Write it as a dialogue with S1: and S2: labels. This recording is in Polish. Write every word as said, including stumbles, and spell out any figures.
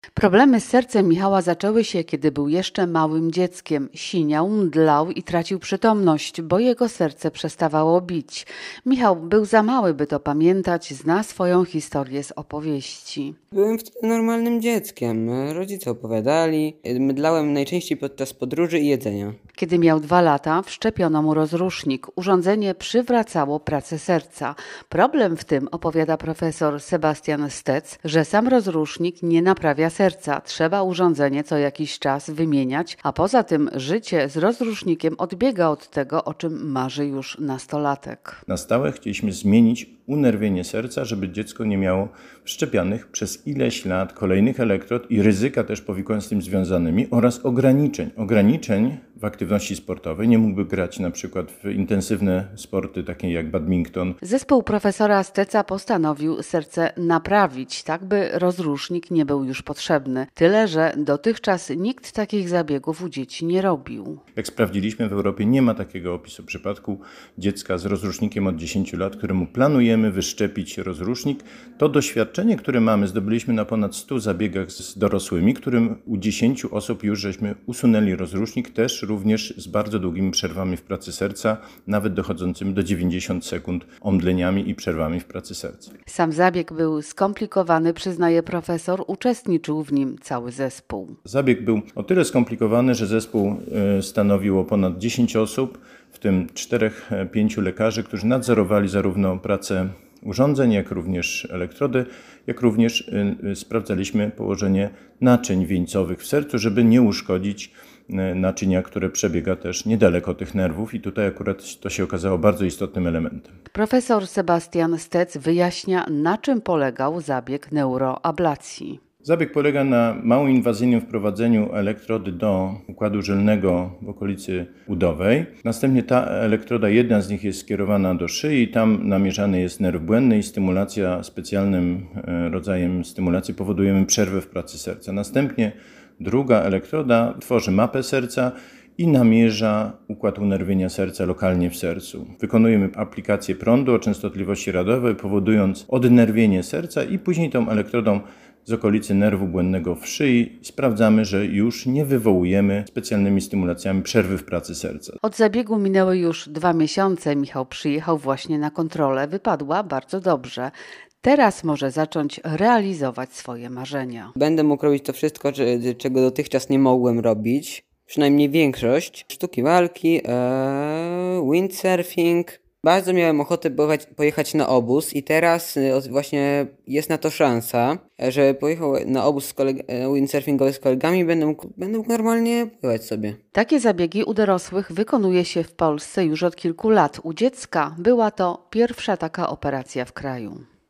S1: Problemy z sercem Michała zaczęły się, kiedy był jeszcze małym dzieckiem. Siniał, mdlał i tracił przytomność, bo jego serce przestawało bić. Michał był za mały, by to pamiętać, zna swoją historię z opowieści.
S2: Byłem wtedy normalnym dzieckiem. Rodzice opowiadali. Mydlałem najczęściej podczas podróży i jedzenia.
S1: Kiedy miał dwa lata, wszczepiono mu rozrusznik. Urządzenie przywracało pracę serca. Problem w tym, opowiada profesor Sebastian Stec, że sam rozrusznik nie naprawia serca. Trzeba urządzenie co jakiś czas wymieniać, a poza tym życie z rozrusznikiem odbiega od tego, o czym marzy już nastolatek.
S3: Na stałe chcieliśmy zmienić unerwienie serca, żeby dziecko nie miało wszczepianych przez ileś lat kolejnych elektrod i ryzyka też powikłań z tym związanymi oraz ograniczeń. Ograniczeń w aktywności sportowej. Nie mógłby grać na przykład w intensywne sporty takie jak badminton.
S1: Zespół profesora Steca postanowił serce naprawić, tak by rozrusznik nie był już potrzebny. Tyle, że dotychczas nikt takich zabiegów u dzieci nie robił.
S3: Jak sprawdziliśmy, w Europie nie ma takiego opisu przypadku dziecka z rozrusznikiem od dziesięciu lat, któremu planujemy wyszczepić rozrusznik. To doświadczenie, które mamy, zdobyliśmy na ponad stu zabiegach z dorosłymi, którym u dziesięciu osób już żeśmy usunęli rozrusznik, też również z bardzo długimi przerwami w pracy serca, nawet dochodzącymi do dziewięćdziesięciu sekund omdleniami i przerwami w pracy serca.
S1: Sam zabieg był skomplikowany, przyznaje profesor, uczestniczył w nim cały zespół.
S3: Zabieg był o tyle skomplikowany, że zespół stanowiło ponad dziesięć osób, w tym czterech, pięciu lekarzy, którzy nadzorowali zarówno pracę urządzeń, jak również elektrody, jak również sprawdzaliśmy położenie naczyń wieńcowych w sercu, żeby nie uszkodzić naczynia, które przebiega też niedaleko tych nerwów i tutaj akurat to się okazało bardzo istotnym elementem.
S1: Profesor Sebastian Stec wyjaśnia, na czym polegał zabieg neuroablacji.
S3: Zabieg polega na mało inwazyjnym wprowadzeniu elektrody do układu żylnego w okolicy udowej. Następnie ta elektroda, jedna z nich jest skierowana do szyi, tam namierzany jest nerw błędny i stymulacja specjalnym rodzajem stymulacji powodujemy przerwę w pracy serca. Następnie druga elektroda tworzy mapę serca i namierza układ unerwienia serca lokalnie w sercu. Wykonujemy aplikację prądu o częstotliwości radiowej, powodując odnerwienie serca i później tą elektrodą z okolicy nerwu błędnego w szyi sprawdzamy, że już nie wywołujemy specjalnymi stymulacjami przerwy w pracy serca.
S1: Od zabiegu minęły już dwa miesiące. Michał przyjechał właśnie na kontrolę. Wypadła bardzo dobrze. Teraz może zacząć realizować swoje marzenia.
S2: Będę mógł robić to wszystko, czego dotychczas nie mogłem robić. Przynajmniej większość. Sztuki walki, ee, windsurfing. Bardzo miałem ochotę pojechać na obóz i teraz właśnie jest na to szansa, że pojechał na obóz z koleg- windsurfingowy z kolegami i będę mógł, będę mógł normalnie pływać sobie.
S1: Takie zabiegi u dorosłych wykonuje się w Polsce już od kilku lat. U dziecka była to pierwsza taka operacja w kraju.